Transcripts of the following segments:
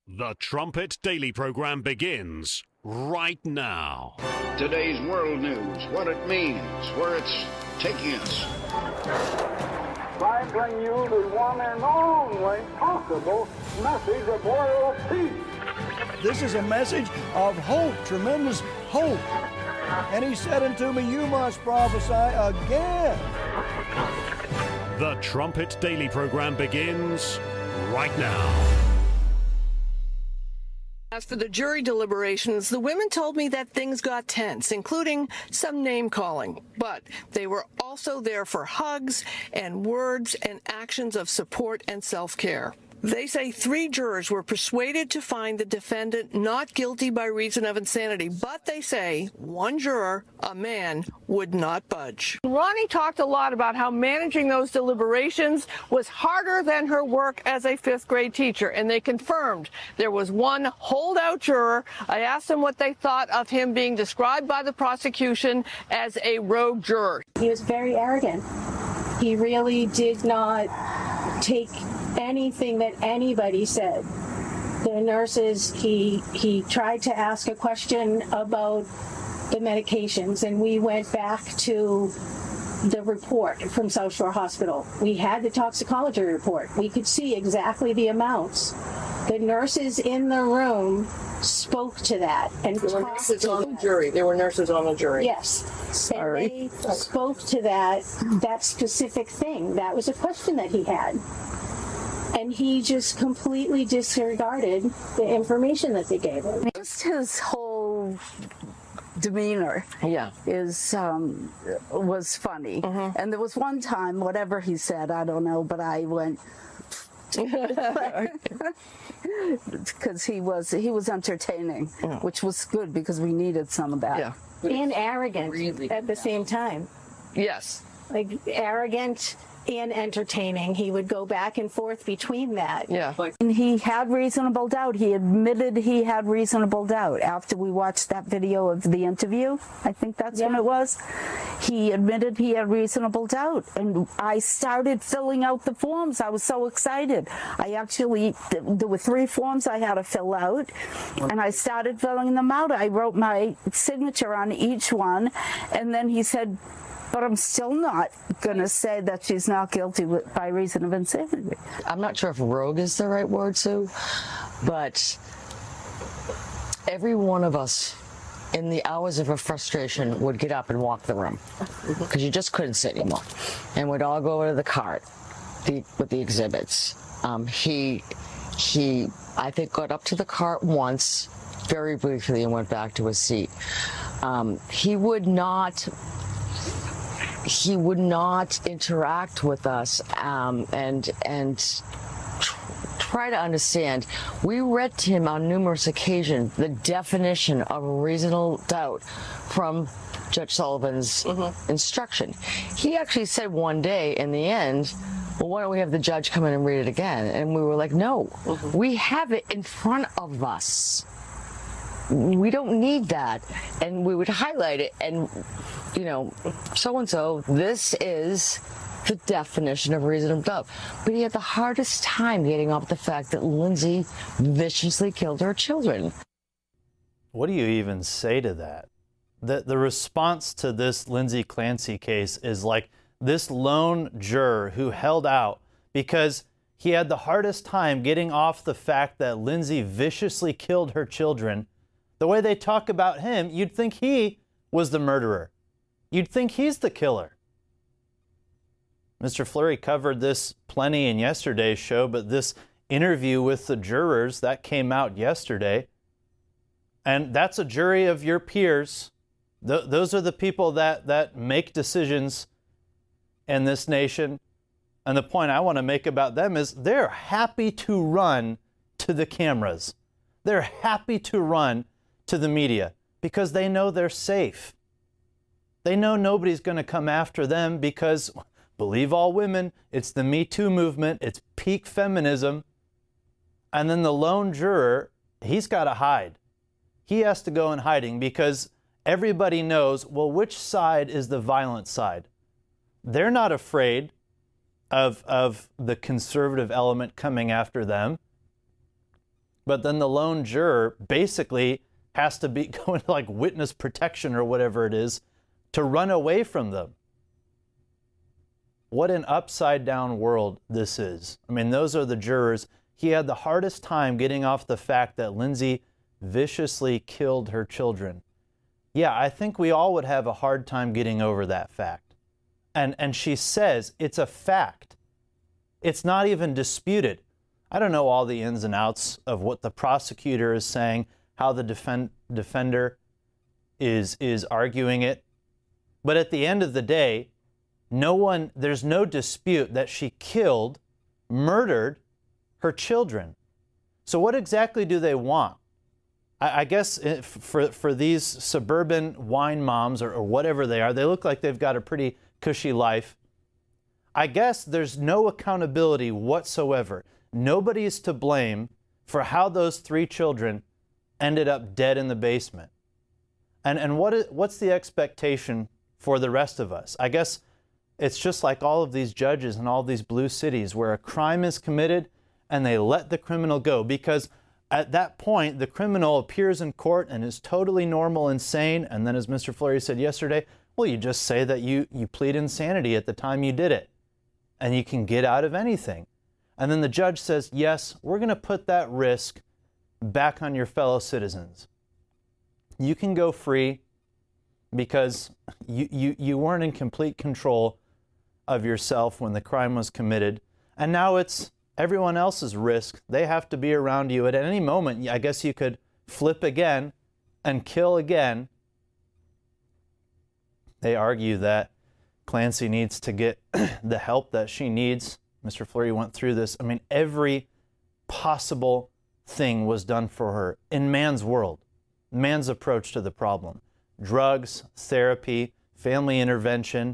The Trumpet Daily program begins right now. Today's world news, what it means, where it's taking us. I bring you the one and only possible message of world peace. This is a message of hope, tremendous hope. And he said unto me, you must prophesy again. The Trumpet Daily program begins right now. As for the jury deliberations, the women told me that things got tense, including some name-calling. But they were also there for hugs and words and actions of support and self-care. They say 3 jurors were persuaded to find the defendant not guilty by reason of insanity, but they say 1 juror, a man, would not budge. Ronnie talked a lot about how managing those deliberations was harder than her work as a 5th grade teacher, and they confirmed there was 1 holdout juror. I asked them what they thought of him being described by the prosecution as a rogue juror. He was very arrogant. He really did not take anything that anybody said. The nurses, he tried to ask a question about the medications, and we went back to the report from South Shore Hospital. We had the toxicology report. We could see exactly the amounts. The nurses in the room spoke to that. And there were nurses on the jury. There were nurses on the jury. Yes. Sorry. And they spoke to that specific thing. That was a question that he had. And he just completely disregarded the information that they gave him. Just his whole demeanor was funny. And there was one time, whatever he said, I don't know, but I went because he was entertaining, which was good because we needed some of that. And arrogant at the same time. Yes. Like arrogant and entertaining. He would go back and forth between that. Yeah. And he had reasonable doubt. He admitted he had reasonable doubt after we watched that video of the interview. I think that's when it was. He admitted he had reasonable doubt. And I started filling out the forms. I was so excited. There were 3 forms I had to fill out, and I started filling them out. I wrote my signature on each one, and then he said, but I'm still not going to say that she's not guilty by reason of insanity. I'm not sure if rogue is the right word, Sue, but every one of us in the hours of her frustration would get up and walk the room because you just couldn't sit anymore, and we'd all go over to the cart with the exhibits. He, I think, got up to the cart once, very briefly, and went back to his seat. He would not interact with us and try to understand. We read to him on numerous occasions the definition of reasonable doubt from Judge Sullivan's instruction. He actually said one day in the end, well, why don't we have the judge come in and read it again? And we were like, no, we have it in front of us. We don't need that. And we would highlight it and, you know, so-and-so, this is the definition of reasonable doubt. But he had the hardest time getting off the fact that Lindsay viciously killed her children. What do you even say to that? The response to this Lindsay Clancy case is like this lone juror who held out because he had the hardest time getting off the fact that Lindsay viciously killed her children. The way they talk about him, you'd think he was the murderer. You'd think he's the killer. Mr. Fleury covered this plenty in yesterday's show, but this interview with the jurors, that came out yesterday. And that's a jury of your peers. Those are the people that make decisions in this nation. And the point I want to make about them is they're happy to run to the cameras. They're happy to run to the media because they know they're safe. They know nobody's going to come after them because, believe all women, it's the Me Too movement, it's peak feminism. And then the lone juror, he's got to hide. He has to go in hiding because everybody knows, well, which side is the violent side? They're not afraid of the conservative element coming after them. but then the lone juror basically has to be going to like witness protection or whatever it is to run away from them. What an upside down world this is. I mean, those are the jurors. He had the hardest time getting off the fact that Lindsay viciously killed her children. Yeah, I think we all would have a hard time getting over that fact. And she says it's a fact. It's not even disputed. I don't know all the ins and outs of what the prosecutor is saying, how the defender is arguing it. But at the end of the day, there's no dispute that she murdered her children. So what exactly do they want? I guess for these suburban wine moms or whatever they are, they look like they've got a pretty cushy life. I guess there's no accountability whatsoever. Nobody is to blame for how those 3 children ended up dead in the basement. And what's the expectation for the rest of us? I guess it's just like all of these judges in all these blue cities where a crime is committed and they let the criminal go, because at that point the criminal appears in court and is totally normal and sane, and then, as Mr. Fleury said yesterday, well, you just say that you plead insanity at the time you did it and you can get out of anything. And then the judge says, yes, we're going to put that risk back on your fellow citizens. You can go free because you weren't in complete control of yourself when the crime was committed. And now it's everyone else's risk. They have to be around you. At any moment, I guess you could flip again and kill again. They argue that Clancy needs to get the help that she needs. Mr. Fleury went through this. I mean, every possible thing was done for her in man's world, man's approach to the problem. Drugs, therapy, family intervention.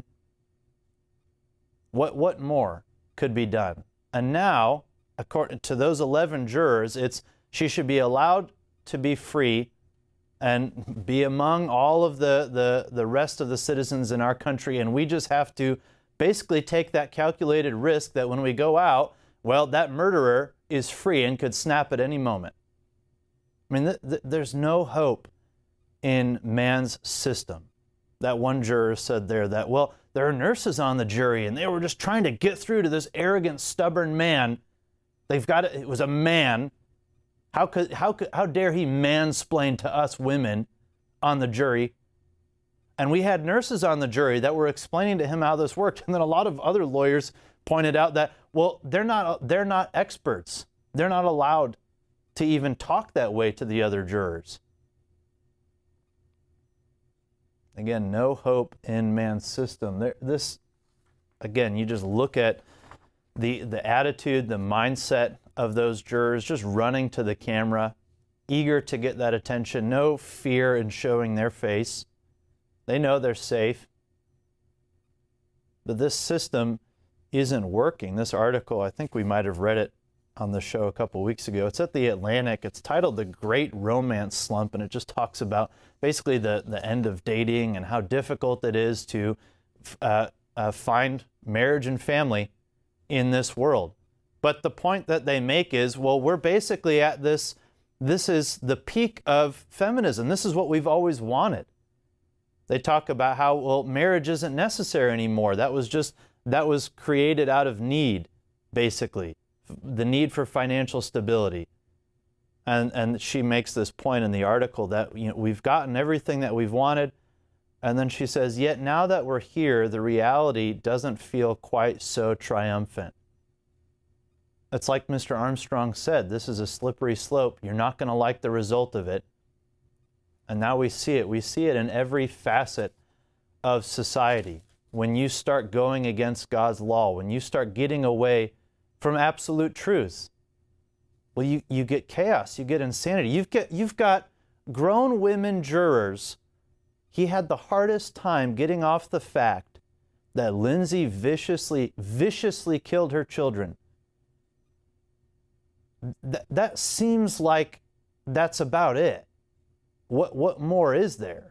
What more could be done? And now, according to those 11 jurors, she should be allowed to be free and be among all of the rest of the citizens in our country. And we just have to basically take that calculated risk that when we go out, well, that murderer is free and could snap at any moment. I mean, there's no hope in man's system. That one juror said there that, well, there are nurses on the jury and they were just trying to get through to this arrogant, stubborn man. It was a man. How dare he mansplain to us women on the jury? And we had nurses on the jury that were explaining to him how this worked. And then a lot of other lawyers pointed out that, well, they're not experts. They're not allowed to even talk that way to the other jurors. Again, no hope in man's system. Again, you just look at the attitude, the mindset of those jurors just running to the camera, eager to get that attention, no fear in showing their face. They know they're safe. But this system isn't working. This article, I think we might have read it on the show a couple weeks ago. It's at The Atlantic. It's titled The Great Romance Slump, and it just talks about basically the end of dating and how difficult it is to find marriage and family in this world. But the point that they make is, well, we're basically at this is the peak of feminism. This is what we've always wanted. They talk about how, well, marriage isn't necessary anymore. That was created out of need, basically. The need for financial stability. And she makes this point in the article that, we've gotten everything that we've wanted. And then she says, yet now that we're here, the reality doesn't feel quite so triumphant. It's like Mr. Armstrong said, this is a slippery slope. You're not going to like the result of it. And now we see it. We see it in every facet of society. When you start going against God's law, when you start getting away from absolute truth, well, you get chaos, you get insanity. You've got grown women jurors. He had the hardest time getting off the fact that Lindsay viciously killed her children. That seems like that's about it. What more is there?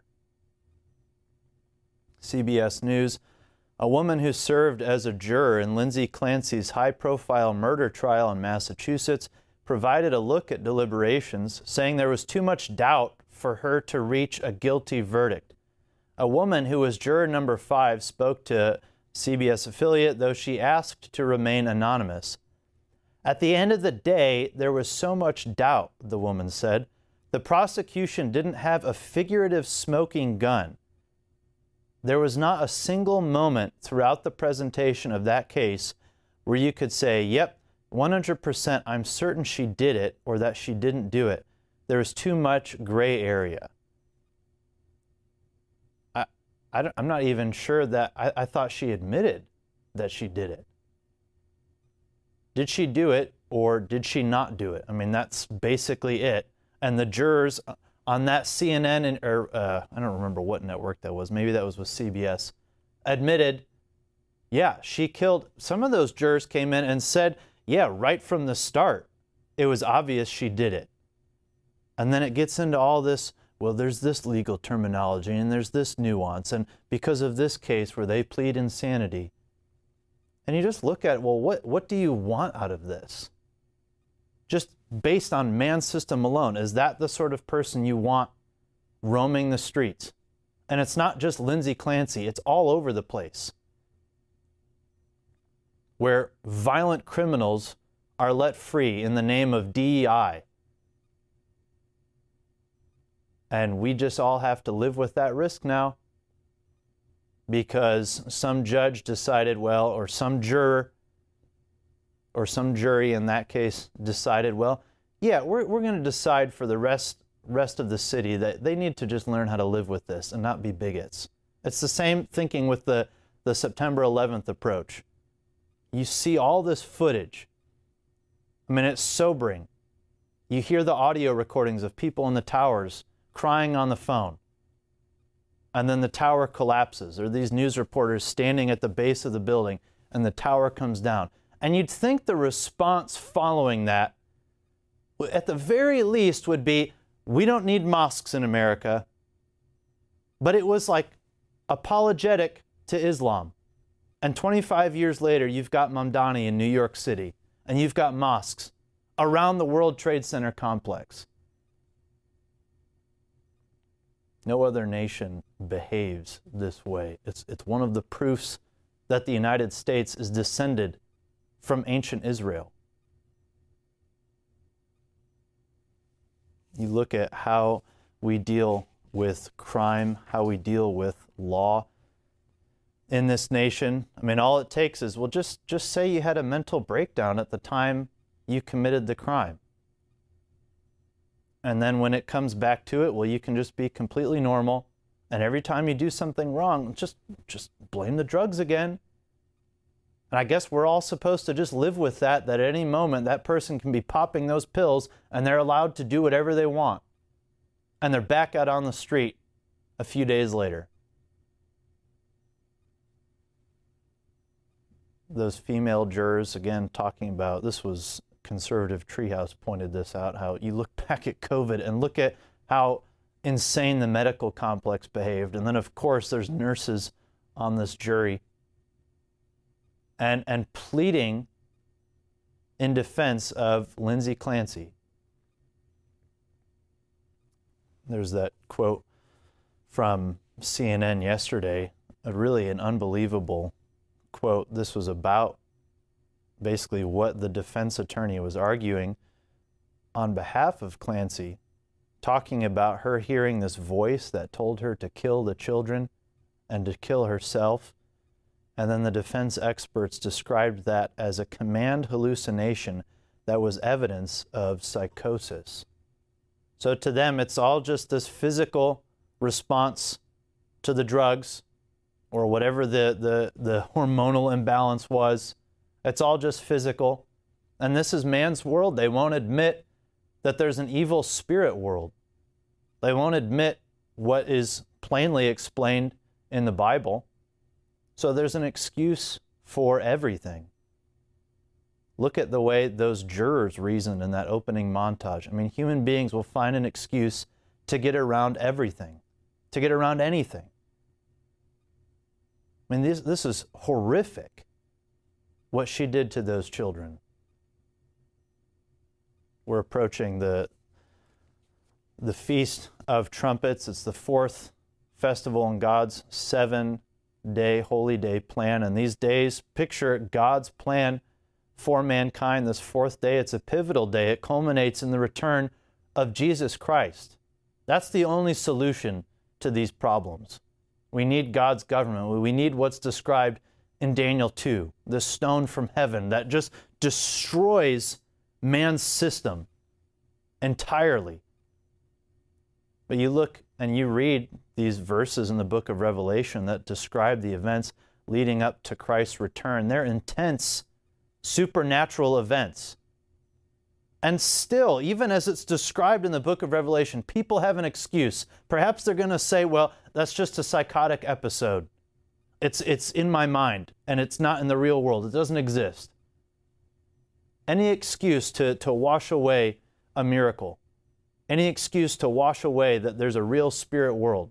CBS News. A woman who served as a juror in Lindsay Clancy's high-profile murder trial in Massachusetts provided a look at deliberations, saying there was too much doubt for her to reach a guilty verdict. A woman who was juror number 5 spoke to CBS affiliate, though she asked to remain anonymous. At the end of the day, there was so much doubt, the woman said. The prosecution didn't have a figurative smoking gun. There was not a single moment throughout the presentation of that case where you could say, yep, 100% I'm certain she did it or that she didn't do it. There was too much gray area. I'm not even sure that I thought she admitted that she did it. Did she do it or did she not do it? I mean, that's basically it. And the jurors on that CNN, I don't remember what network that was, maybe that was with CBS, admitted, yeah, she killed. Some of those jurors came in and said, yeah, right from the start, it was obvious she did it. And then it gets into all this, well, there's this legal terminology and there's this nuance, and because of this case where they plead insanity. And you just look at, well, what do you want out of this? Just based on man system alone, is that the sort of person you want roaming the streets? And it's not just Lindsay Clancy, it's all over the place, where violent criminals are let free in the name of DEI. And we just all have to live with that risk now because some judge decided, well, or some juror or some jury in that case decided, well, yeah, we're going to decide for the rest of the city that they need to just learn how to live with this and not be bigots. It's the same thinking with the September 11th approach. You see all this footage. I mean, it's sobering. You hear the audio recordings of people in the towers crying on the phone. And then the tower collapses, or these news reporters standing at the base of the building and the tower comes down. And you'd think the response following that, at the very least, would be, we don't need mosques in America. But it was like apologetic to Islam. And 25 years later, you've got Mamdani in New York City, and you've got mosques around the World Trade Center complex. No other nation behaves this way. It's one of the proofs that the United States is descended from ancient Israel. You look at how we deal with crime, how we deal with law in this nation. I mean, all it takes is, well, just say you had a mental breakdown at the time you committed the crime. And then when it comes back to it, well, you can just be completely normal. And every time you do something wrong, just blame the drugs again. And I guess we're all supposed to just live with that at any moment that person can be popping those pills and they're allowed to do whatever they want. And they're back out on the street a few days later. Those female jurors, again, talking about, this was Conservative Treehouse pointed this out, how you look back at COVID and look at how insane the medical complex behaved. And then, of course, there's nurses on this jury and pleading in defense of Lindsay Clancy. There's that quote from CNN yesterday, really an unbelievable quote. This was about basically what the defense attorney was arguing on behalf of Clancy, talking about her hearing this voice that told her to kill the children and to kill herself. And then the defense experts described that as a command hallucination that was evidence of psychosis. So to them, it's all just this physical response to the drugs or whatever the hormonal imbalance was. It's all just physical. And this is man's world. They won't admit that there's an evil spirit world. They won't admit what is plainly explained in the Bible. So there's an excuse for everything. Look at the way those jurors reasoned in that opening montage. I mean, human beings will find an excuse to get around everything, to get around anything. I mean, this is horrific, what she did to those children. We're approaching the Feast of Trumpets. It's the fourth festival in God's 7-day holy day plan. And these days picture God's plan for mankind. This fourth day, it's a pivotal day. It culminates in the return of Jesus Christ. That's the only solution to these problems. We need God's government. We need what's described in Daniel 2, the stone from heaven that just destroys man's system entirely. But you look and you read these verses in the book of Revelation that describe the events leading up to Christ's return. They're intense, supernatural events. And still, even as it's described in the book of Revelation, people have an excuse. Perhaps they're going to say, well, that's just a psychotic episode. It's in my mind, and it's not in the real world. It doesn't exist. Any excuse to wash away a miracle, any excuse to wash away that there's a real spirit world.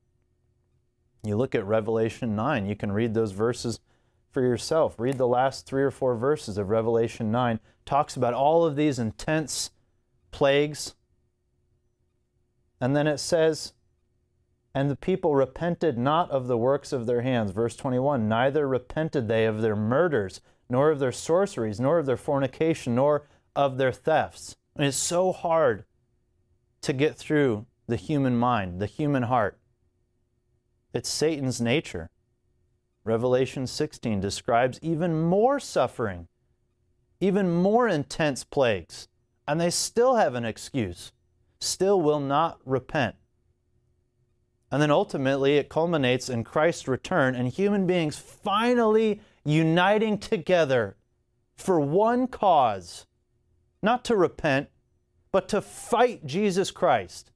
You look at Revelation 9, you can read those verses for yourself. Read the last 3 or 4 verses of Revelation 9. Talks about all of these intense plagues. And then it says, and the people repented not of the works of their hands. Verse 21, neither repented they of their murders, nor of their sorceries, nor of their fornication, nor of their thefts. And it's so hard to get through the human mind, the human heart. It's Satan's nature. Revelation 16 describes even more suffering, even more intense plagues, and they still have an excuse, still will not repent. And then ultimately it culminates in Christ's return and human beings finally uniting together for one cause, not to repent, but to fight Jesus Christ.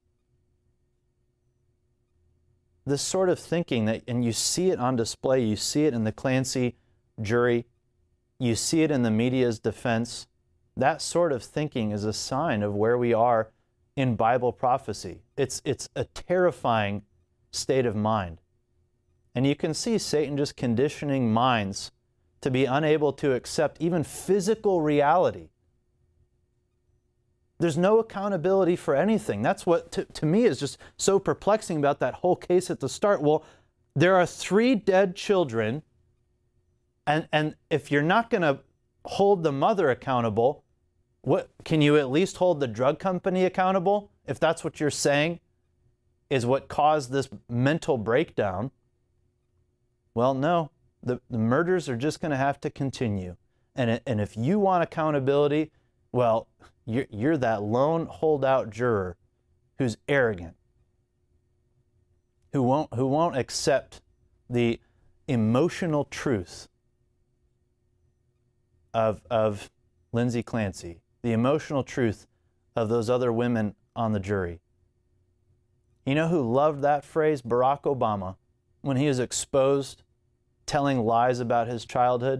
This sort of thinking that, and you see it on display, you see it in the Clancy jury, you see it in the media's defense. That sort of thinking is a sign of where we are in Bible prophecy. It's a terrifying state of mind. And you can see Satan just conditioning minds to be unable to accept even physical reality. There's no accountability for anything. That's what, to me, is just so perplexing about that whole case at the start. Well, there are 3 dead children, and if you're not going to hold the mother accountable, what can you at least hold the drug company accountable, if that's what you're saying is what caused this mental breakdown? Well, no. The murders are just going to have to continue. And if you want accountability, well, you're that lone holdout juror who's arrogant, who won't accept the emotional truth of Lindsay Clancy, the emotional truth of those other women on the jury. You know who loved that phrase? Barack Obama, when he was exposed telling lies about his childhood.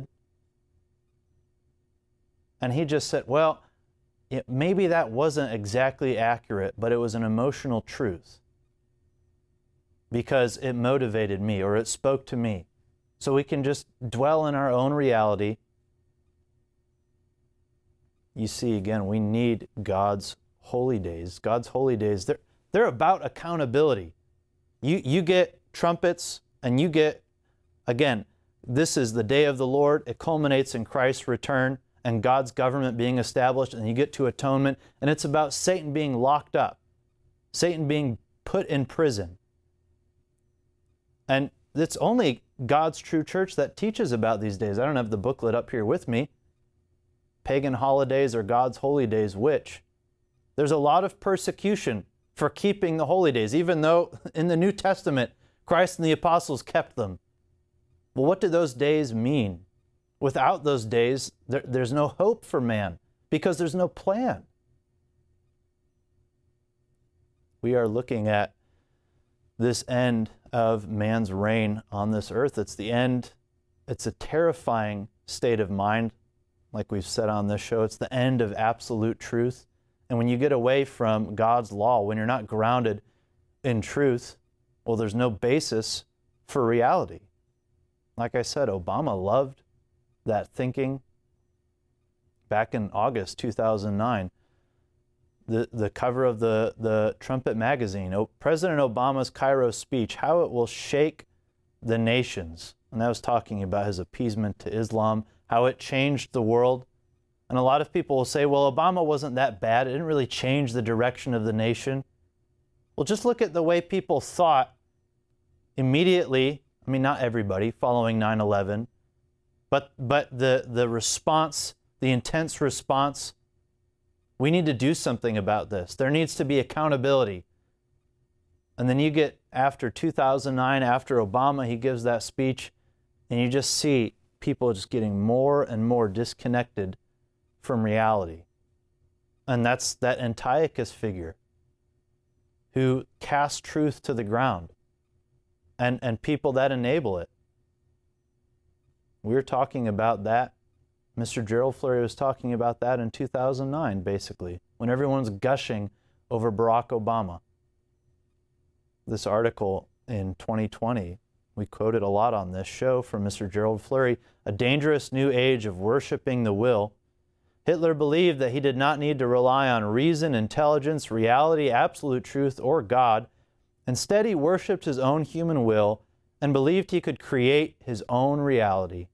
And he just said, well, maybe that wasn't exactly accurate, but it was an emotional truth because it motivated me or it spoke to me. So we can just dwell in our own reality. You see, again, we need God's holy days. God's holy days, they're about accountability. You get trumpets and you get, again, this is the day of the Lord. It culminates in Christ's return and God's government being established, and you get to atonement, and it's about Satan being locked up, Satan being put in prison. And it's only God's true church that teaches about these days. I don't have the booklet up here with me. Pagan holidays or God's holy days, which? There's a lot of persecution for keeping the holy days, even though in the New Testament, Christ and the apostles kept them. Well, what do those days mean? Without those days, there's no hope for man because there's no plan. We are looking at this end of man's reign on this earth. It's the end. It's a terrifying state of mind, like we've said on this show. It's the end of absolute truth. And when you get away from God's law, when you're not grounded in truth, well, there's no basis for reality. Like I said, Obama loved that thinking. Back in August 2009, the cover of the Trumpet magazine, President Obama's Cairo speech, how it will shake the nations. And that was talking about his appeasement to Islam, how it changed the world. And a lot of people will say, well, Obama wasn't that bad. It didn't really change the direction of the nation. Well, just look at the way people thought immediately, I mean, not everybody, following 9/11, but the response, the intense response, we need to do something about this. There needs to be accountability. And then you get after 2009, after Obama, he gives that speech, and you just see people just getting more and more disconnected from reality. And that's that Antiochus figure who casts truth to the ground, and people that enable it. We're talking about that. Mr. Gerald Flurry was talking about that in 2009, basically, when everyone's gushing over Barack Obama. This article in 2020, we quoted a lot on this show from Mr. Gerald Flurry, A Dangerous New Age of Worshipping the Will. Hitler believed that he did not need to rely on reason, intelligence, reality, absolute truth, or God. Instead, he worshipped his own human will and believed he could create his own reality.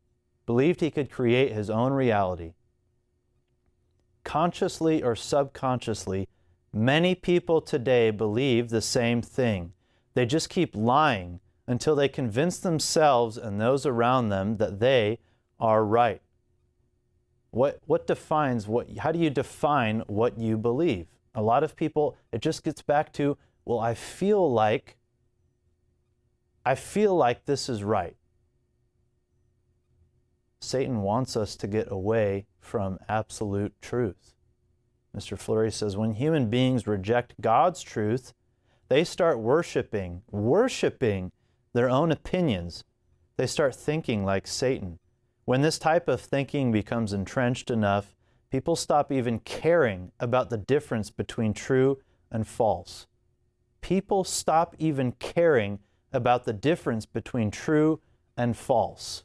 Consciously or subconsciously, many people today believe the same thing. They just keep lying until they convince themselves and those around them that they are right. What defines how do you define what you believe? A lot of people, it just gets back to, well, I feel like this is right. Satan wants us to get away from absolute truth. Mr. Flurry says, when human beings reject God's truth, they start worshiping their own opinions. They start thinking like Satan. When this type of thinking becomes entrenched enough, people stop even caring about the difference between true and false. People stop even caring about the difference between true and false.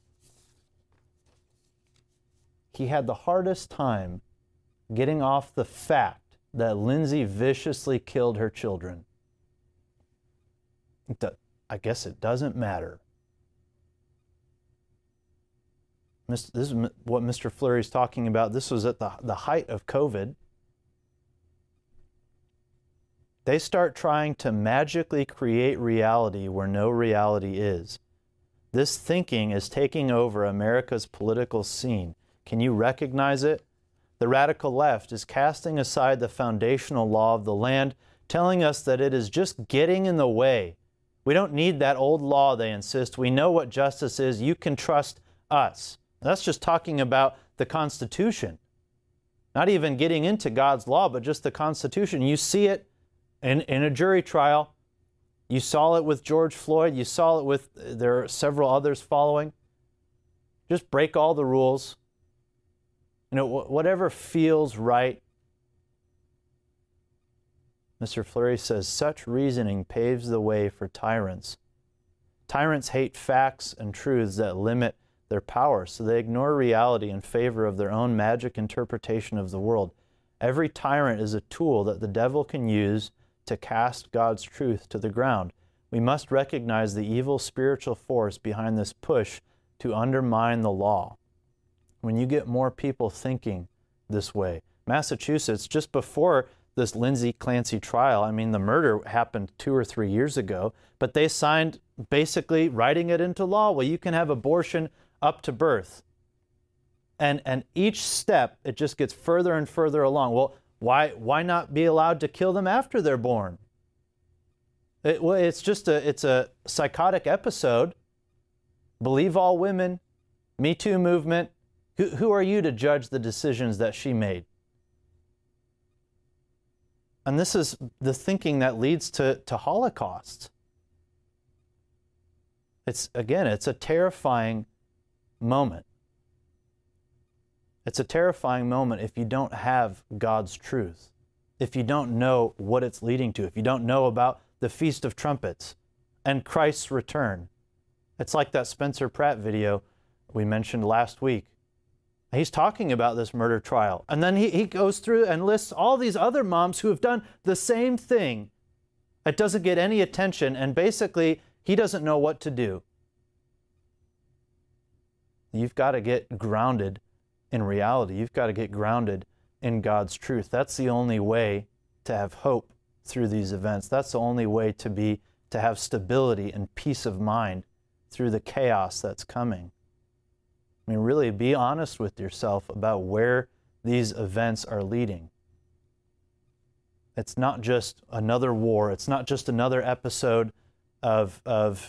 He had the hardest time getting off the fact that Lindsay viciously killed her children. I guess it doesn't matter. This is what Mr. Flurry is talking about. This was at the height of COVID. They start trying to magically create reality where no reality is. This thinking is taking over America's political scene. Can you recognize it? The radical left is casting aside the foundational law of the land, telling us that it is just getting in the way. We don't need that old law, they insist. We know what justice is. You can trust us. That's just talking about the Constitution. Not even getting into God's law, but just the Constitution. You see it in a jury trial. You saw it with George Floyd. You saw it with, there are several others following. Just break all the rules. You know, whatever feels right. Mr. Flurry says, such reasoning paves the way for tyrants. Tyrants hate facts and truths that limit their power, so they ignore reality in favor of their own magic interpretation of the world. Every tyrant is a tool that the devil can use to cast God's truth to the ground. We must recognize the evil spiritual force behind this push to undermine the law. When you get more people thinking this way, Massachusetts, just before this Lindsay Clancy trial, I mean, the murder happened 2 or 3 years ago, but they signed basically writing it into law. Well, you can have abortion up to birth. And each step, it just gets further and further along. Well, why not be allowed to kill them after they're born? It's a psychotic episode. Believe all women, Me Too movement. Who are you to judge the decisions that she made? And this is the thinking that leads to holocausts. It's a terrifying moment. It's a terrifying moment if you don't have God's truth, if you don't know what it's leading to, if you don't know about the Feast of Trumpets and Christ's return. It's like that Spencer Pratt video we mentioned last week. He's talking about this murder trial. And then he goes through and lists all these other moms who have done the same thing. It doesn't get any attention, and basically he doesn't know what to do. You've got to get grounded in reality. You've got to get grounded in God's truth. That's the only way to have hope through these events. That's the only way to have stability and peace of mind through the chaos that's coming. I mean, really be honest with yourself about where these events are leading. It's not just another war. It's not just another episode of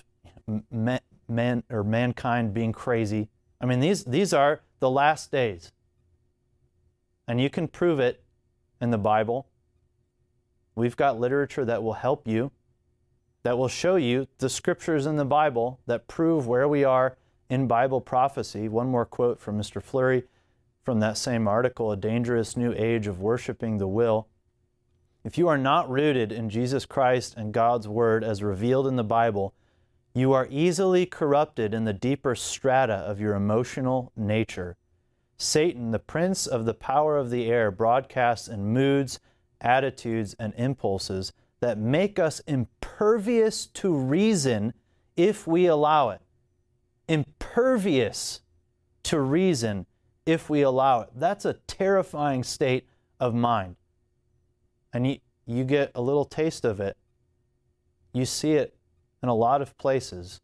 mankind being crazy. I mean, these are the last days. And you can prove it in the Bible. We've got literature that will help you, that will show you the scriptures in the Bible that prove where we are in Bible prophecy. One more quote from Mr. Fleury from that same article, A Dangerous New Age of Worshiping the Will. If you are not rooted in Jesus Christ and God's Word as revealed in the Bible, you are easily corrupted in the deeper strata of your emotional nature. Satan, the prince of the power of the air, broadcasts in moods, attitudes, and impulses that make us impervious to reason if we allow it. Impervious to reason if we allow it. That's a terrifying state of mind. And you get a little taste of it. You see it in a lot of places.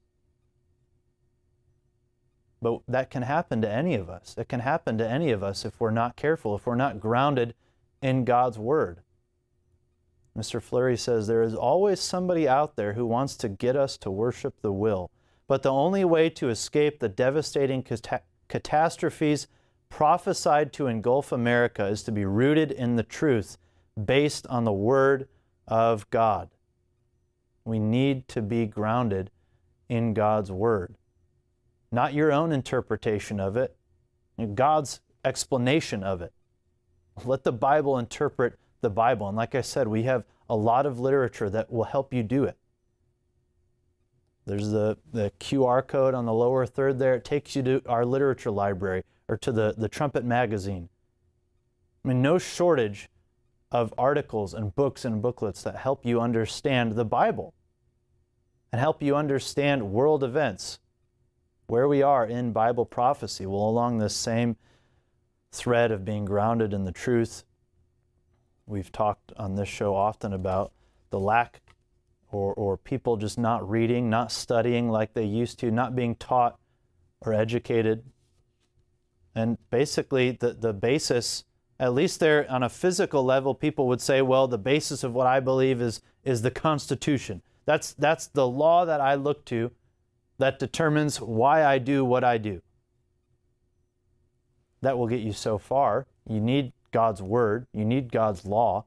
But that can happen to any of us. It can happen to any of us if we're not careful, if we're not grounded in God's Word. Mr. Fleury says, there is always somebody out there who wants to get us to worship the will. But the only way to escape the devastating catastrophes prophesied to engulf America is to be rooted in the truth based on the Word of God. We need to be grounded in God's Word. Not your own interpretation of it, God's explanation of it. Let the Bible interpret the Bible. And like I said, we have a lot of literature that will help you do it. There's the QR code on the lower third there. It takes you to our literature library or to the Trumpet magazine. I mean, no shortage of articles and books and booklets that help you understand the Bible and help you understand world events, where we are in Bible prophecy. Well, along this same thread of being grounded in the truth, we've talked on this show often about the lack or people just not reading, not studying like they used to, not being taught or educated. And basically the basis, at least there on a physical level, people would say, well, the basis of what I believe is the Constitution. That's the law that I look to that determines why I do what I do. That will get you so far. You need God's Word. You need God's law.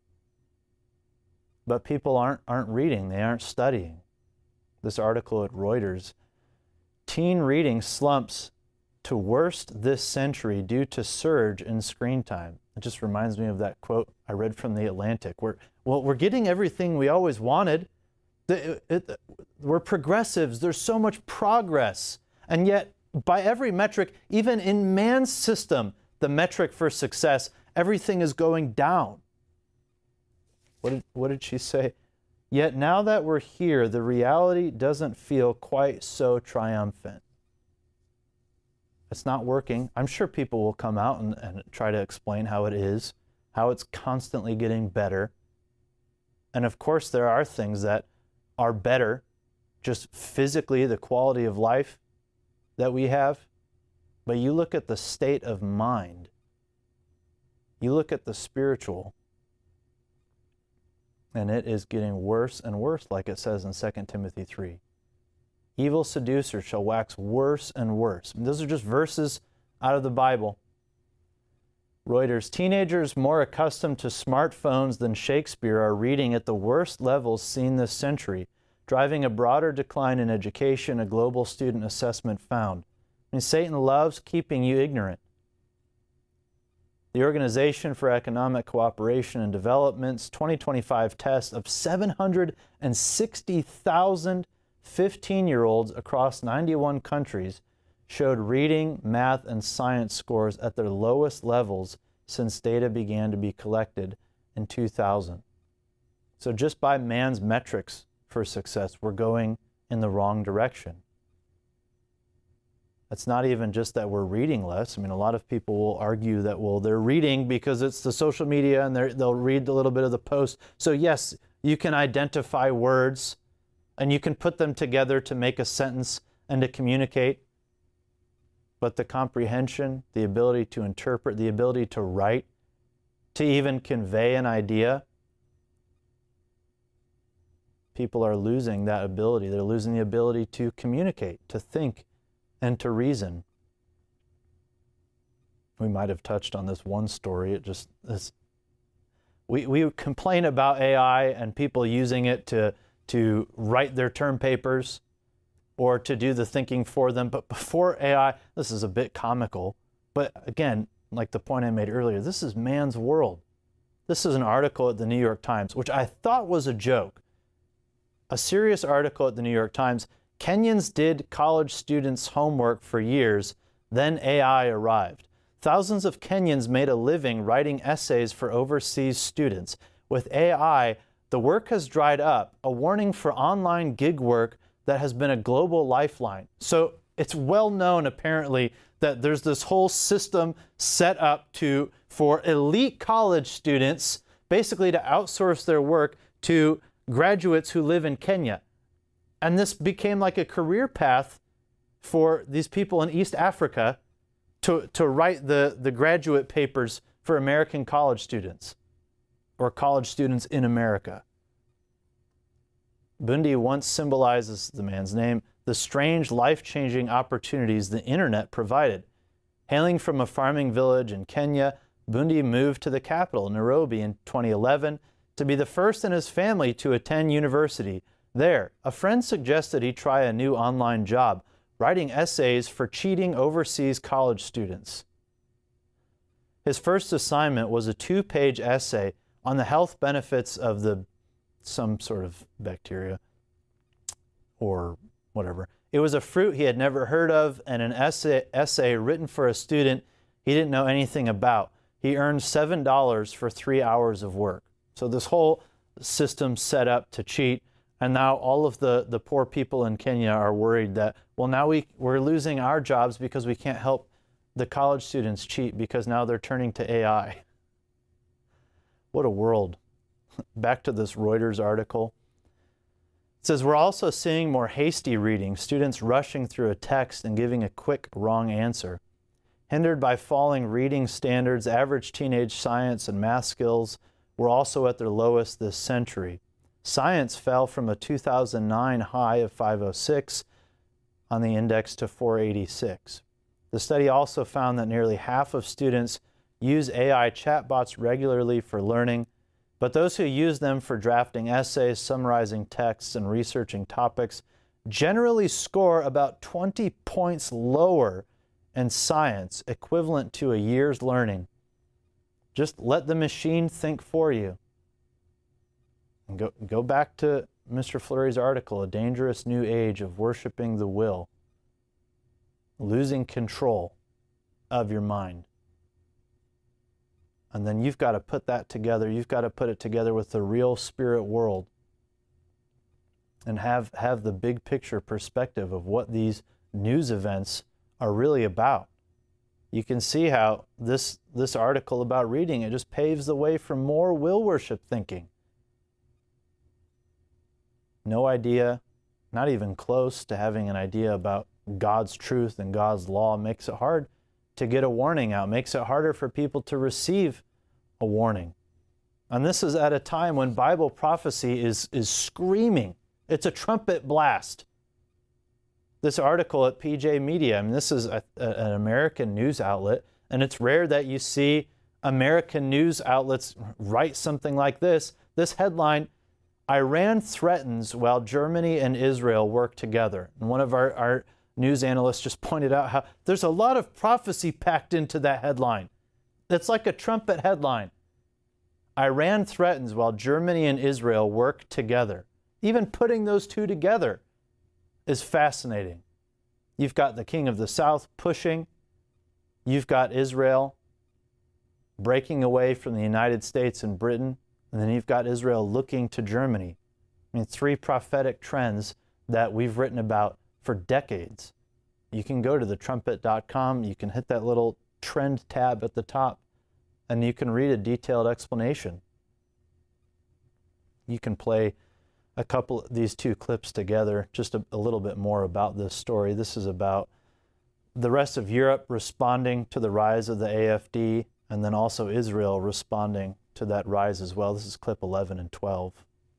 But people aren't reading. They aren't studying. This article at Reuters, teen reading slumps to worst this century due to surge in screen time. It just reminds me of that quote I read from The Atlantic. We're getting everything we always wanted. We're progressives. There's so much progress. And yet, by every metric, even in man's system, the metric for success, everything is going down. What did she say? Yet now that we're here, the reality doesn't feel quite so triumphant. It's not working. I'm sure people will come out and try to explain how it is, how it's constantly getting better. And of course, there are things that are better, just physically, the quality of life that we have. But you look at the state of mind, you look at the spiritual, and it is getting worse and worse, like it says in 2 Timothy 3. Evil seducers shall wax worse and worse. And those are just verses out of the Bible. Reuters, teenagers more accustomed to smartphones than Shakespeare are reading at the worst levels seen this century, driving a broader decline in education, a global student assessment found. I mean, Satan loves keeping you ignorant. The Organization for Economic Cooperation and Development's 2025 test of 760,000 15-year-olds across 91 countries showed reading, math, and science scores at their lowest levels since data began to be collected in 2000. So just by man's metrics for success, we're going in the wrong direction. It's not even just that we're reading less. I mean, a lot of people will argue that, well, they're reading because it's the social media and they'll read a little bit of the post. So yes, you can identify words and you can put them together to make a sentence and to communicate. But the comprehension, the ability to interpret, the ability to write, to even convey an idea, people are losing that ability. They're losing the ability to communicate, to think, and to reason. We might have touched on this one story. It just is. We complain about AI and people using it to write their term papers or to do the thinking for them. But before AI, this is a bit comical. But again, like the point I made earlier, this is man's world. This is an article at the New York Times, which I thought was a joke. A serious article at the New York Times. Kenyans did college students' homework for years, then AI arrived. Thousands of Kenyans made a living writing essays for overseas students. With AI, the work has dried up, a warning for online gig work that has been a global lifeline. So it's well known, apparently, that there's this whole system set up for elite college students, basically to outsource their work to graduates who live in Kenya. And this became like a career path for these people in East Africa to write the graduate papers for American college students or college students in America. Bundi once symbolizes, the man's name, the strange life-changing opportunities the internet provided. Hailing from a farming village in Kenya, Bundi moved to the capital, Nairobi, in 2011 to be the first in his family to attend university. There, a friend suggested he try a new online job, writing essays for cheating overseas college students. His first assignment was a 2-page essay on the health benefits of some sort of bacteria or whatever. It was a fruit he had never heard of and an essay written for a student he didn't know anything about. He earned $7 for 3 hours of work. So this whole system set up to cheat. And now all of the poor people in Kenya are worried that, well, now we're losing our jobs because we can't help the college students cheat because now they're turning to AI. What a world. Back to this Reuters article. It says, we're also seeing more hasty reading, students rushing through a text and giving a quick wrong answer. Hindered by falling reading standards, average teenage science and math skills were also at their lowest this century. Science fell from a 2009 high of 506 on the index to 486. The study also found that nearly half of students use AI chatbots regularly for learning, but those who use them for drafting essays, summarizing texts, and researching topics generally score about 20 points lower in science, equivalent to a year's learning. Just let the machine think for you. And go back to Mr. Fleury's article, A Dangerous New Age of Worshiping the Will. Losing control of your mind. And then you've got to put that together. You've got to put it together with the real spirit world and have the big picture perspective of what these news events are really about. You can see how this article about reading, it just paves the way for more will worship thinking. No idea, not even close to having an idea about God's truth and God's law, makes it hard to get a warning out, makes it harder for people to receive a warning. And this is at a time when Bible prophecy is screaming. It's a trumpet blast. This article at PJ Media, I mean, this is an American news outlet, and it's rare that you see American news outlets write something like this. This headline, Iran threatens while Germany and Israel work together. And one of our news analysts just pointed out how there's a lot of prophecy packed into that headline. It's like a trumpet headline. Iran threatens while Germany and Israel work together. Even putting those two together is fascinating. You've got the king of the south pushing. You've got Israel breaking away from the United States and Britain. And then you've got Israel looking to Germany. I mean, 3 prophetic trends that we've written about for decades. You can go to thetrumpet.com. You can hit that little trend tab at the top, and you can read a detailed explanation. You can play a couple of these 2 clips together, just a little bit more about this story. This is about the rest of Europe responding to the rise of the AfD, and then also Israel responding to that rise as well. This is clip 11 and 12.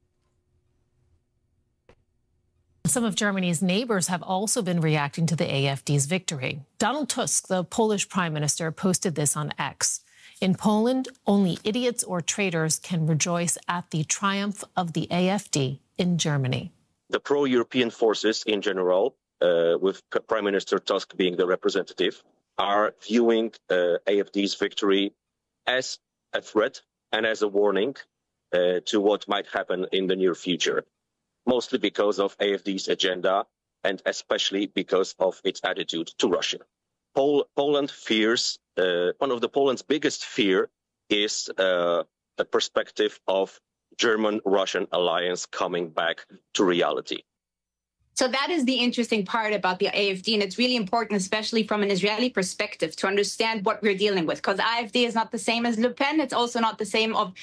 Some of Germany's neighbors have also been reacting to the AfD's victory. Donald Tusk, the Polish prime minister, posted this on X. In Poland, only idiots or traitors can rejoice at the triumph of the AfD in Germany. The pro-European forces in general, with Prime Minister Tusk being the representative, are viewing AfD's victory as a threat and as a warning to what might happen in the near future, mostly because of AfD's agenda and especially because of its attitude to Russia. Poland fears, one of Poland's biggest fear is a perspective of German-Russian alliance coming back to reality. So that is the interesting part about the AfD, and it's really important, especially from an Israeli perspective, to understand what we're dealing with, because AfD is not the same as Le Pen. It's also not the same of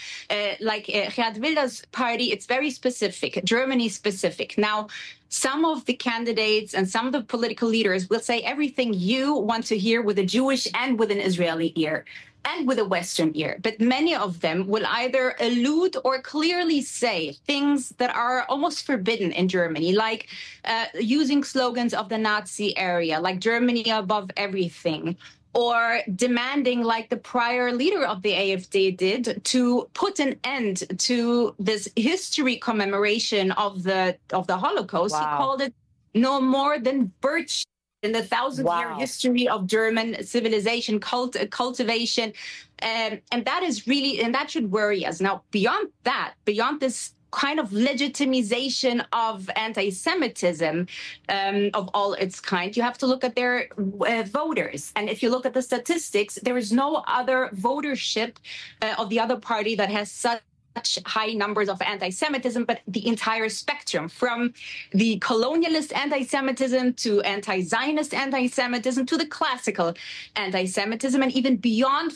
Geert Wilders' party. It's very specific, Germany specific. Now, some of the candidates and some of the political leaders will say everything you want to hear with a Jewish and with an Israeli ear, and with a Western ear. But many of them will either allude or clearly say things that are almost forbidden in Germany, like using slogans of the Nazi area, like Germany above everything, or demanding, like the prior leader of the AfD did, to put an end to this history commemoration of the Holocaust. Wow. He called it no more than birch in the 1,000-year history of German civilization, cultivation. And that is really, and that should worry us. Now, beyond that, beyond this kind of legitimization of anti-Semitism of all its kind, you have to look at their voters. And if you look at the statistics, there is no other votership of the other party that has such high numbers of anti-Semitism, but the entire spectrum, from the colonialist anti-Semitism to anti-Zionist anti-Semitism to the classical anti-Semitism, and even beyond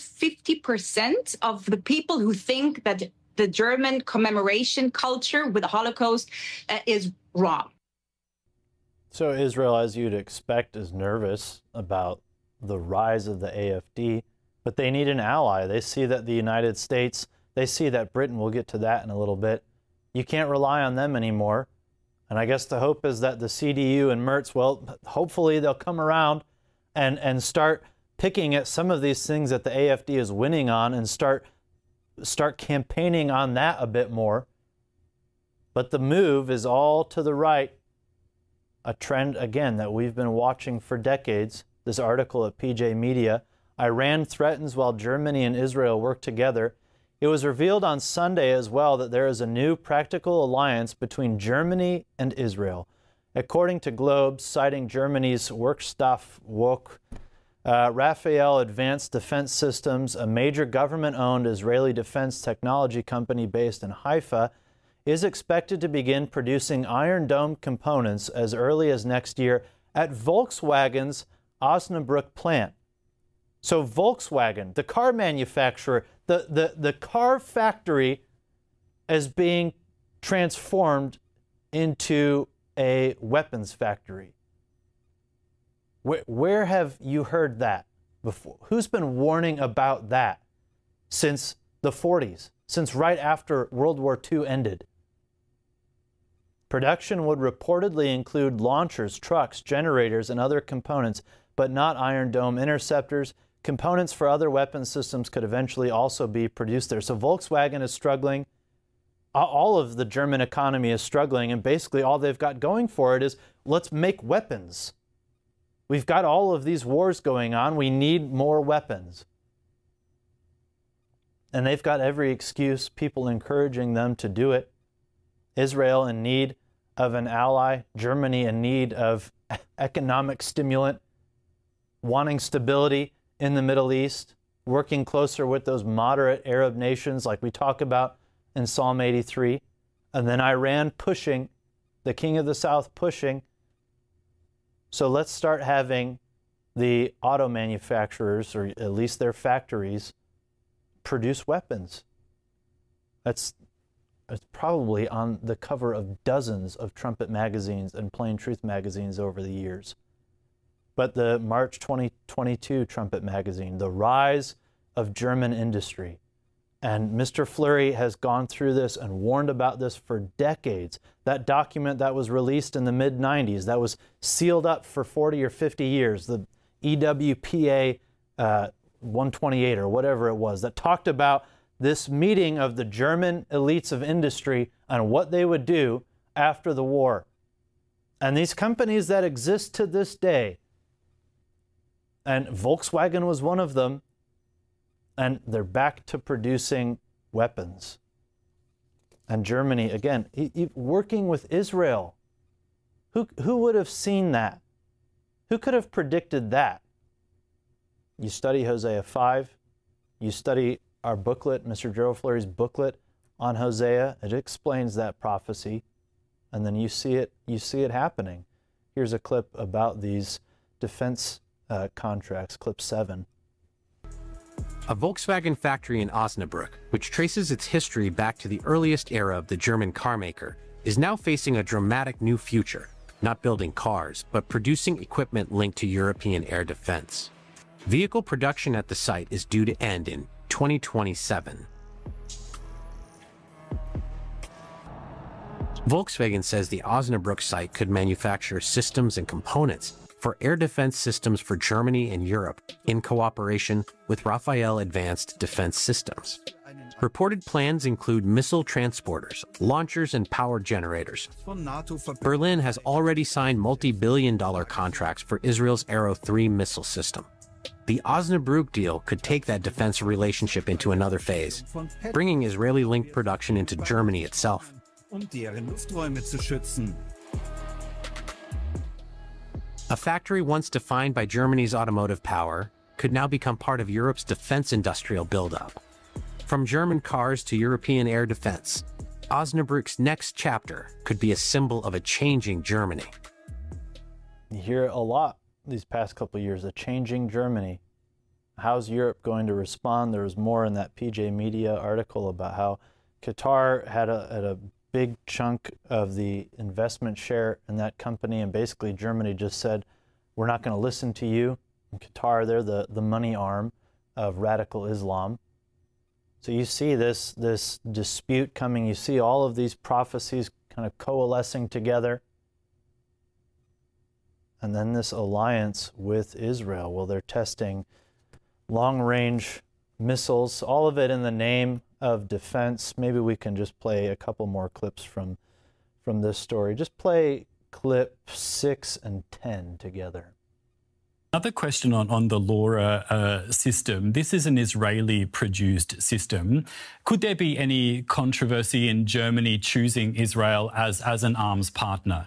50% of the people who think that the German commemoration culture with the Holocaust is wrong. So Israel, as you'd expect, is nervous about the rise of the AfD, but they need an ally. They see that the United States, they see that Britain, we'll get to that in a little bit. You can't rely on them anymore. And I guess the hope is that the CDU and Merz, well, hopefully they'll come around and start picking at some of these things that the AfD is winning on and start campaigning on that a bit more. But the move is all to the right. A trend, again, that we've been watching for decades. This article at PJ Media, Iran threatens while Germany and Israel work together. It was revealed on Sunday as well that there is a new practical alliance between Germany and Israel. According to Globe, citing Germany's Werkstoff-Wok, Rafael Advanced Defense Systems, a major government-owned Israeli defense technology company based in Haifa, is expected to begin producing Iron Dome components as early as next year at Volkswagen's Osnabrück plant. So Volkswagen, the car manufacturer, the car factory is being transformed into a weapons factory. Where have you heard that before? Who's been warning about that since the 40s, since right after World War II ended? Production would reportedly include launchers, trucks, generators, and other components, but not Iron Dome interceptors. Components for other weapon systems could eventually also be produced there. So Volkswagen is struggling. All of the German economy is struggling, and basically all they've got going for it is, let's make weapons. We've got all of these wars going on. We need more weapons. And they've got every excuse, people encouraging them to do it. Israel in need of an ally, Germany in need of economic stimulant, wanting stability in the Middle East, working closer with those moderate Arab nations like we talk about in Psalm 83, and then Iran pushing, the king of the south pushing. So let's start having the auto manufacturers, or at least their factories, produce weapons. It's probably on the cover of dozens of Trumpet magazines and Plain Truth magazines over the years. But the March 2022 Trumpet magazine, The Rise of German Industry. And Mr. Fleury has gone through this and warned about this for decades. That document that was released in the mid-90s, that was sealed up for 40 or 50 years, the EWPA 128 or whatever it was, that talked about this meeting of the German elites of industry on what they would do after the war. And these companies that exist to this day, and Volkswagen was one of them, and they're back to producing weapons. And Germany, again, working with Israel. Who would have seen that? Who could have predicted that? You study Hosea 5, you study our booklet, Mr. Gerald Fleury's booklet on Hosea. It explains that prophecy, and then you see it happening. Here's a clip about these defense contracts, clip 7. A Volkswagen factory in Osnabrück, which traces its history back to the earliest era of the German carmaker, is now facing a dramatic new future, not building cars, but producing equipment linked to European air defense. Vehicle production at the site is due to end in 2027. Volkswagen says the Osnabrück site could manufacture systems and components for air defense systems for Germany and Europe in cooperation with Rafael Advanced Defense Systems. Reported plans include missile transporters, launchers, and power generators. Berlin has already signed multi-billion-dollar contracts for Israel's Arrow 3 missile system. The Osnabrück deal could take that defense relationship into another phase, bringing Israeli-linked production into Germany itself. A factory once defined by Germany's automotive power could now become part of Europe's defense industrial buildup. From German cars to European air defense, Osnabrück's next chapter could be a symbol of a changing Germany. You hear a lot these past couple of years, a changing Germany. How's Europe going to respond? There was more in that PJ Media article about how Qatar had a big chunk of the investment share in that company, and basically Germany just said, we're not going to listen to you. In Qatar, they're the money arm of radical Islam. So you see this dispute coming. You see all of these prophecies kind of coalescing together. And then this alliance with Israel. Well, they're testing long-range missiles, all of it in the name of defense. Maybe we can just play a couple more clips from this story. Just play clip 6 and 10 together. Another question on the LoRa system. This is an Israeli-produced system. Could there be any controversy in Germany choosing Israel as an arms partner?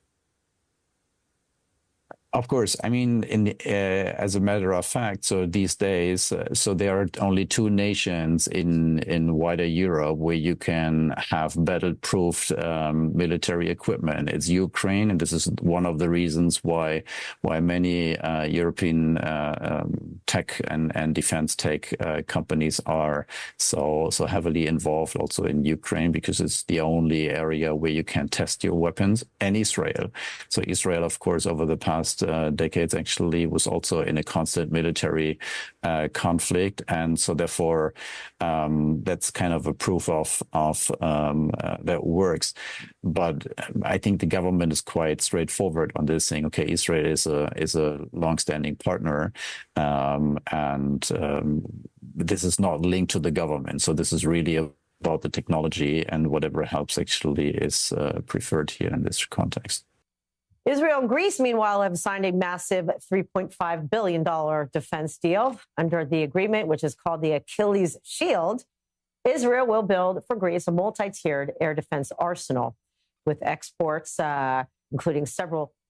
Of course. I mean, as a matter of fact, so these days, so there are only two nations in wider Europe where you can have battle-proofed military equipment. It's Ukraine, and this is one of the reasons why many European tech and defense tech companies are so heavily involved also in Ukraine, because it's the only area where you can test your weapons, and Israel. So Israel, of course, over the past decades actually was also in a constant military conflict, and so therefore that's kind of a proof of that works. But I think the government is quite straightforward on this, saying, okay, Israel is a long-standing partner, and this is not linked to the government. So this is really about the technology, and whatever helps actually is preferred here in this context. Israel and Greece, meanwhile, have signed a massive $3.5 billion defense deal. Under the agreement, which is called the Achilles Shield, Israel will build for Greece a multi-tiered air defense arsenal with exports, including several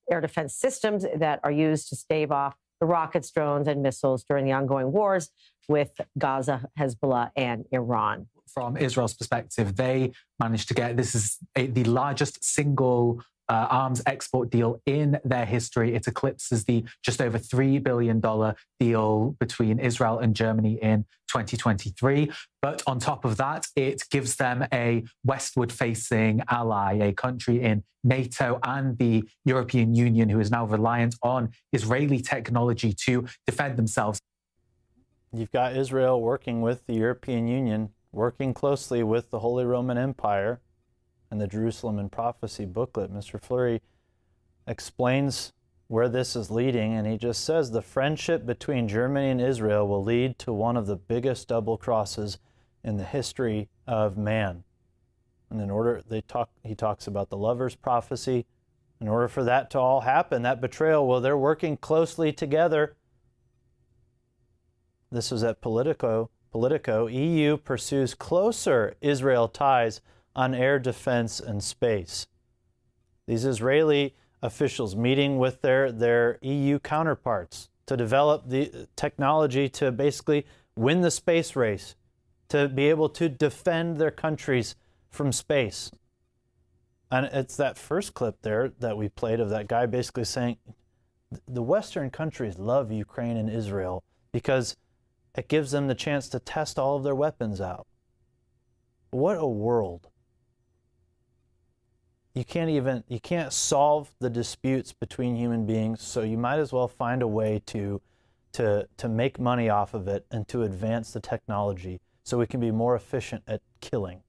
air defense systems that are used to stave off the rockets, drones, and missiles during the ongoing wars with Gaza, Hezbollah, and Iran. From Israel's perspective, they managed to get, this is the largest single arms export deal in their history. It eclipses the just over $3 billion deal between Israel and Germany in 2023. But on top of that, it gives them a westward-facing ally, a country in NATO and the European Union who is now reliant on Israeli technology to defend themselves. You've got Israel working with the European Union, working closely with the Holy Roman Empire. And the Jerusalem and Prophecy booklet, Mr. Fleury explains where this is leading, and he just says the friendship between Germany and Israel will lead to one of the biggest double crosses in the history of man. And in order, he talks about the lover's prophecy. In order for that to all happen, that betrayal, well, they're working closely together. This is at Politico. EU pursues closer Israel ties on air defense and space. These Israeli officials meeting with their EU counterparts to develop the technology to basically win the space race, to be able to defend their countries from space. And it's that first clip there that we played of that guy basically saying, the Western countries love Ukraine and Israel because it gives them the chance to test all of their weapons out. What a world. You can't solve the disputes between human beings, so you might as well find a way to make money off of it and to advance the technology so we can be more efficient at killing.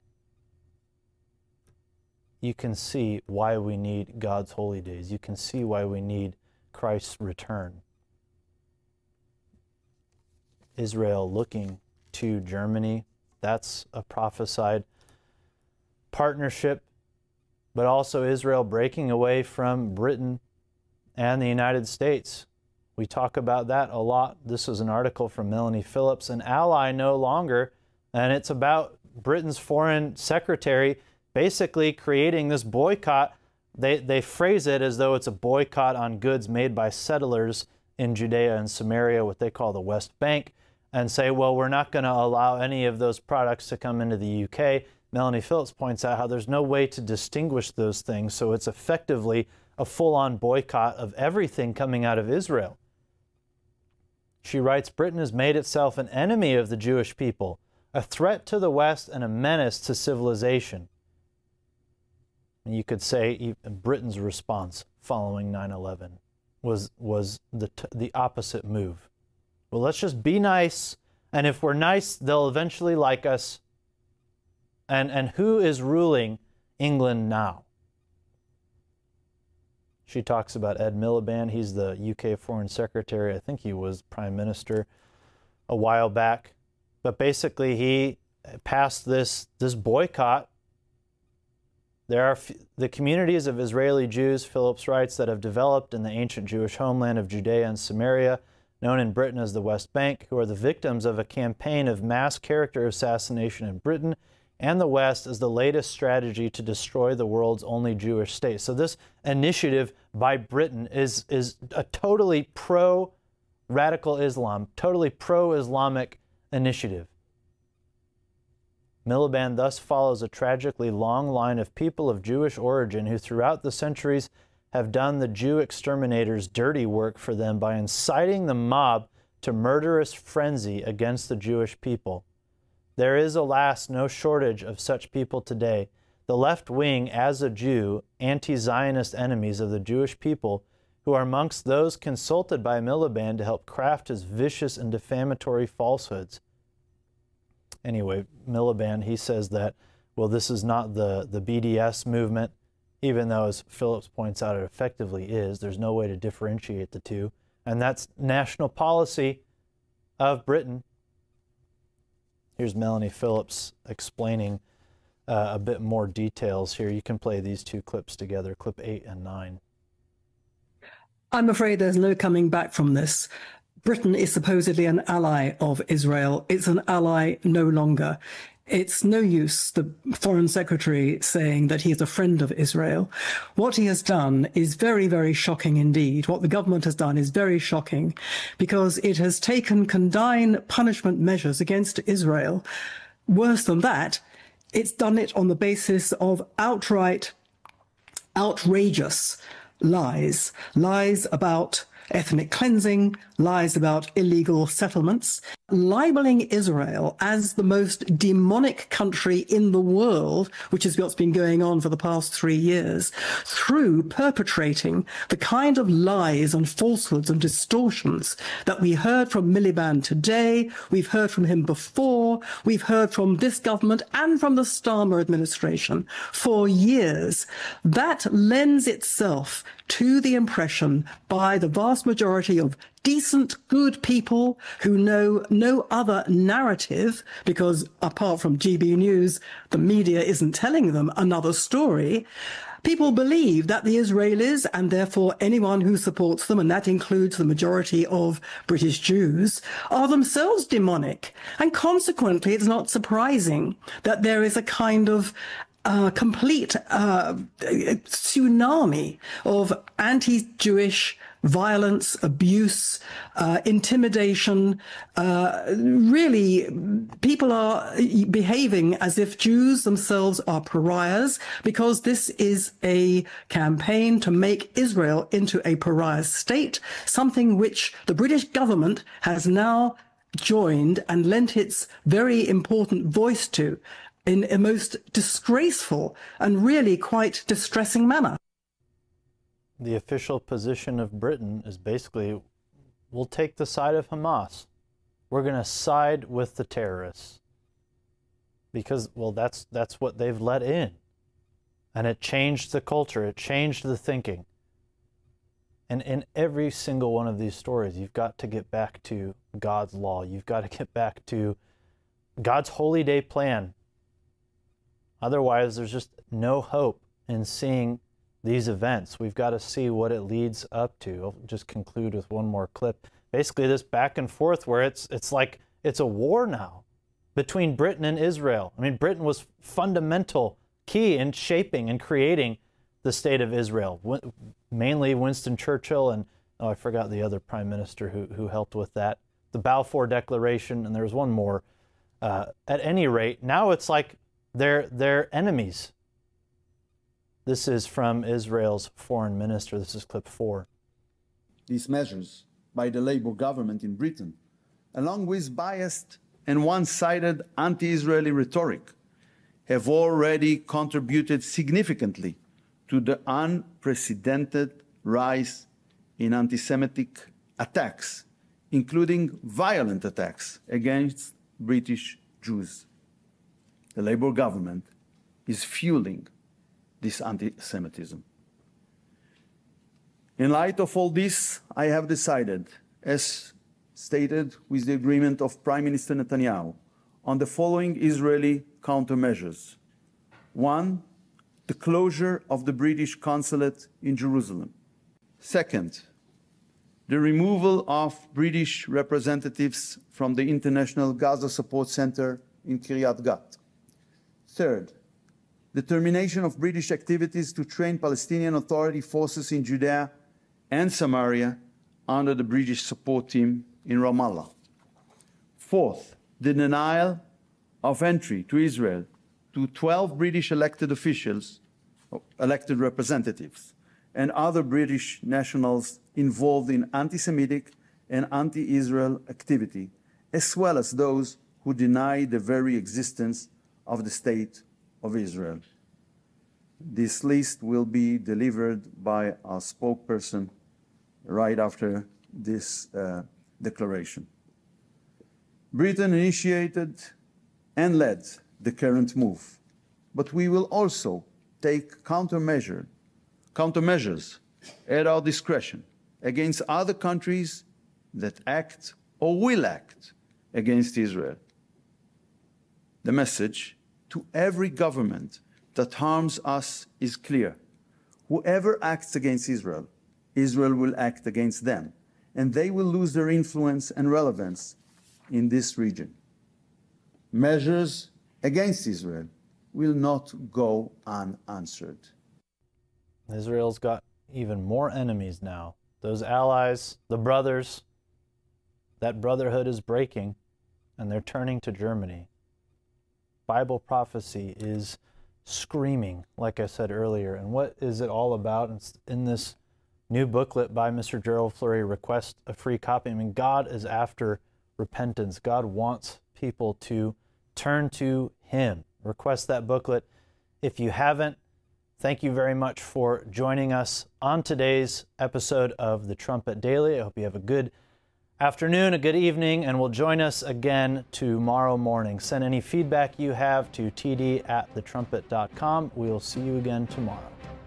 You can see why we need God's holy days. You can see why we need Christ's return. Israel looking to Germany, that's a prophesied partnership. But also Israel breaking away from Britain and the United States. We talk about that a lot. This is an article from Melanie Phillips, an ally no longer, and it's about Britain's foreign secretary basically creating this boycott. They phrase it as though it's a boycott on goods made by settlers in Judea and Samaria, what they call the West Bank, and say, well, we're not going to allow any of those products to come into the UK. Melanie Phillips points out how there's no way to distinguish those things, so it's effectively a full-on boycott of everything coming out of Israel. She writes, Britain has made itself an enemy of the Jewish people, a threat to the West and a menace to civilization. And you could say Britain's response following 9/11 was the opposite move. Well, let's just be nice, and if we're nice, they'll eventually like us. And who is ruling England now? She talks about Ed Miliband. He's the UK Foreign Secretary. I think he was Prime Minister a while back. But basically, he passed this boycott. There are the communities of Israeli Jews, Phillips writes, that have developed in the ancient Jewish homeland of Judea and Samaria, known in Britain as the West Bank, who are the victims of a campaign of mass character assassination in Britain and the West as the latest strategy to destroy the world's only Jewish state. So this initiative by Britain is a totally pro-radical Islam, totally pro-Islamic initiative. Miliband thus follows a tragically long line of people of Jewish origin who throughout the centuries have done the Jew exterminators dirty work for them by inciting the mob to murderous frenzy against the Jewish people. There is, alas, no shortage of such people today. The left wing, as a Jew, anti-Zionist enemies of the Jewish people, who are amongst those consulted by Miliband to help craft his vicious and defamatory falsehoods. Anyway, Miliband, he says that, well, this is not the BDS movement, even though, as Phillips points out, it effectively is. There's no way to differentiate the two. And that's national policy of Britain. Here's Melanie Phillips explaining a bit more details here. You can play these two clips together, clip 8 and 9. I'm afraid there's no coming back from this. Britain is supposedly an ally of Israel. It's an ally no longer. it's no use the Foreign Secretary saying that he is a friend of Israel. What he has done is very, very shocking indeed. What the government has done is very shocking because it has taken condign punishment measures against Israel. Worse than that, it's done it on the basis of outright, outrageous lies. Lies about ethnic cleansing, lies about illegal settlements, libeling Israel as the most demonic country in the world, which is what's been going on for the past 3 years, through perpetrating the kind of lies and falsehoods and distortions that we heard from Miliband today, we've heard from him before, we've heard from this government and from the Starmer administration for years. That lends itself to the impression by the vast majority of decent, good people who know no other narrative, because apart from GB News, the media isn't telling them another story. People believe that the Israelis, and therefore anyone who supports them, and that includes the majority of British Jews, are themselves demonic. And consequently, it's not surprising that there is a kind of complete tsunami of anti-Jewish violence, abuse, intimidation. Really, people are behaving as if Jews themselves are pariahs, because this is a campaign to make Israel into a pariah state, something which the British government has now joined and lent its very important voice to in a most disgraceful and really quite distressing manner. The official position of Britain is basically, we'll take the side of Hamas. We're going to side with the terrorists. Because, well, that's what they've let in. And it changed the culture. It changed the thinking. And in every single one of these stories, you've got to get back to God's law. You've got to get back to God's holy day plan. Otherwise, there's just no hope in seeing these events. We've got to see what it leads up to. I'll just conclude with one more clip. Basically, this back and forth where it's like it's a war now between Britain and Israel. I mean, Britain was fundamental, key in shaping and creating the state of Israel. Mainly Winston Churchill and, I forgot the other prime minister who helped with that. The Balfour Declaration, and there was one more. At any rate, now it's like they're enemies. This is from Israel's foreign minister. This is clip 4. These measures by the Labour government in Britain, along with biased and one-sided anti-Israeli rhetoric, have already contributed significantly to the unprecedented rise in anti-Semitic attacks, including violent attacks against British Jews. The Labour government is fueling this anti-Semitism. In light of all this, I have decided, as stated with the agreement of Prime Minister Netanyahu, on the following Israeli countermeasures. 1, the closure of the British consulate in Jerusalem. 2nd, the removal of British representatives from the International Gaza Support Center in Kiryat Gat. 3rd, the termination of British activities to train Palestinian Authority forces in Judea and Samaria under the British support team in Ramallah. 4th, the denial of entry to Israel to 12 British elected officials, elected representatives, and other British nationals involved in anti-Semitic and anti-Israel activity, as well as those who deny the very existence of the State of Israel. This list will be delivered by our spokesperson right after this declaration. Britain initiated and led the current move, but we will also take countermeasures at our discretion against other countries that act or will act against Israel. The message to every government that harms us is clear. Whoever acts against Israel, Israel will act against them, and they will lose their influence and relevance in this region. Measures against Israel will not go unanswered. Israel's got even more enemies now. Those allies, the brothers, that brotherhood is breaking, and they're turning to Germany. Bible prophecy is screaming, like I said earlier. And what is it all about? It's in this new booklet by Mr. Gerald Flurry, Request a Free Copy. I mean, God is after repentance. God wants people to turn to Him. Request that booklet if you haven't. Thank you very much for joining us on today's episode of The Trumpet Daily. I hope you have a good afternoon, a good evening, and will join us again tomorrow morning. Send any feedback you have to td@thetrumpet.com. We'll see you again tomorrow.